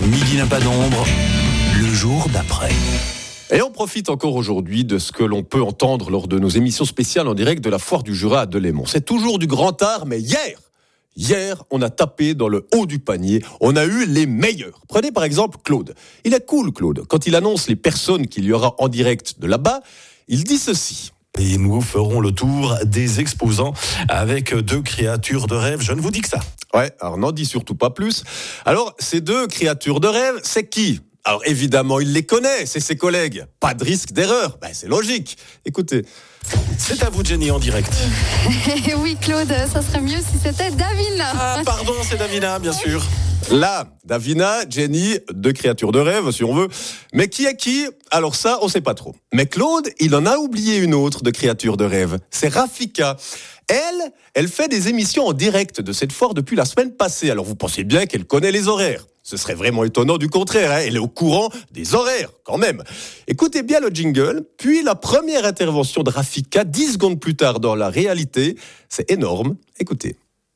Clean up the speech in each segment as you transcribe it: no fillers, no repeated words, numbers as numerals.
Midi n'a pas d'ombre, le jour d'après. Et on profite encore aujourd'hui de ce que l'on peut entendre lors de nos émissions spéciales en direct de la Foire du Jura à Delémont. C'est toujours du grand art, mais Hier, on a tapé dans le haut du panier. On a eu les meilleurs. Prenez par exemple Claude. Il est cool, Claude. Quand il annonce les personnes qu'il y aura en direct de là-bas, il dit ceci. Et nous ferons le tour des exposants avec 2 créatures de rêve. Je ne vous dis que ça. Ouais, alors n'en dis surtout pas plus. Alors, ces 2 créatures de rêve, c'est qui ? Alors évidemment, il les connaît, c'est ses collègues. Pas de risque d'erreur, c'est logique. Écoutez. C'est à vous, Jenny, en direct. Oui, Claude, ça serait mieux si c'était Davina. Ah, pardon, c'est Davina, bien sûr. Là, Davina, Jenny, 2 créatures de rêve, si on veut. Mais qui est qui ? Alors ça, on sait pas trop. Mais Claude, il en a oublié une autre de créature de rêve. C'est Rafika. Elle fait des émissions en direct de cette foire depuis la semaine passée. Alors vous pensez bien qu'elle connaît les horaires. Ce serait vraiment étonnant du contraire, Elle est au courant des horaires, quand même. Écoutez bien le jingle, puis la première intervention de Rafika, 10 secondes plus tard dans la réalité. C'est énorme. Écoutez.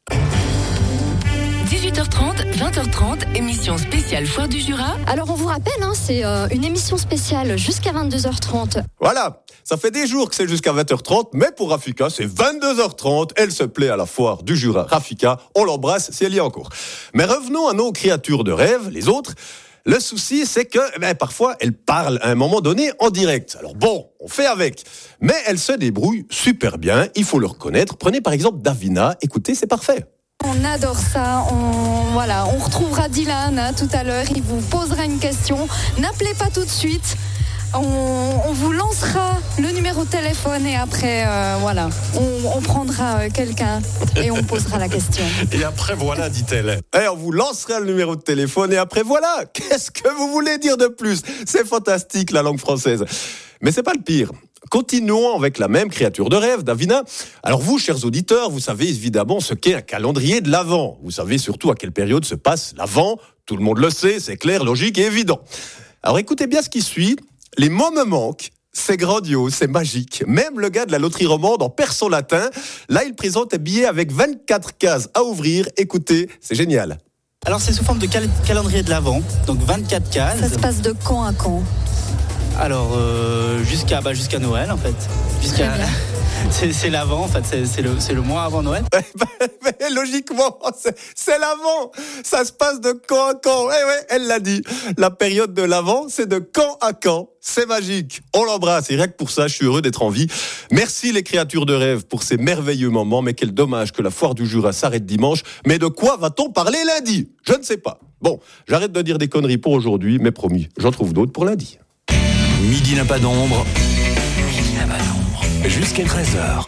18h30, 20h30, émission spéciale Foire du Jura. Alors on vous rappelle, c'est une émission spéciale jusqu'à 22h30. Voilà, ça fait des jours que c'est jusqu'à 20h30, mais pour Rafika, c'est 22h30. Elle se plaît à la Foire du Jura. Rafika, on l'embrasse si elle y est encore. Mais revenons à nos créatures de rêve, les autres. Le souci, c'est que parfois, elles parlent à un moment donné en direct. Alors bon, on fait avec. Mais elles se débrouillent super bien, il faut le reconnaître. Prenez par exemple Davina, écoutez, c'est parfait. On adore ça, on retrouvera Dylan tout à l'heure, il vous posera une question. N'appelez pas tout de suite, on vous lancera le numéro de téléphone et après, on prendra quelqu'un et on posera la question. Et après voilà, dit-elle. On vous lancera le numéro de téléphone et après voilà. Qu'est-ce que vous voulez dire de plus ? C'est fantastique la langue française. Mais c'est pas le pire. Continuons avec la même créature de rêve, Davina. Alors vous, chers auditeurs, vous savez évidemment ce qu'est un calendrier de l'Avent. Vous savez surtout à quelle période se passe l'Avent. Tout le monde le sait, c'est clair, logique et évident. Alors écoutez bien ce qui suit. Les mots me manquent. C'est grandiose, c'est magique. Même le gars de la loterie romande en perd son latin. Là, il présente un billet avec 24 cases à ouvrir. Écoutez, c'est génial. Alors c'est sous forme de calendrier de l'Avent, donc 24 cases. Ça se passe de quand à quand ? Alors jusqu'à Noël en fait. C'est l'avant en fait, c'est le mois avant Noël. Mais logiquement, c'est l'avant. Ça se passe de quand à quand. Elle l'a dit. La période de l'avant, c'est de quand à quand. C'est magique. On l'embrasse. Et rien que pour ça, je suis heureux d'être en vie. Merci les créatures de rêve pour ces merveilleux moments. Mais quel dommage que la Foire du Jura s'arrête dimanche. Mais de quoi va-t-on parler lundi ? Je ne sais pas. Bon, j'arrête de dire des conneries pour aujourd'hui, mais promis, j'en trouve d'autres pour lundi. Midi n'a pas d'ombre, jusqu'à 13h.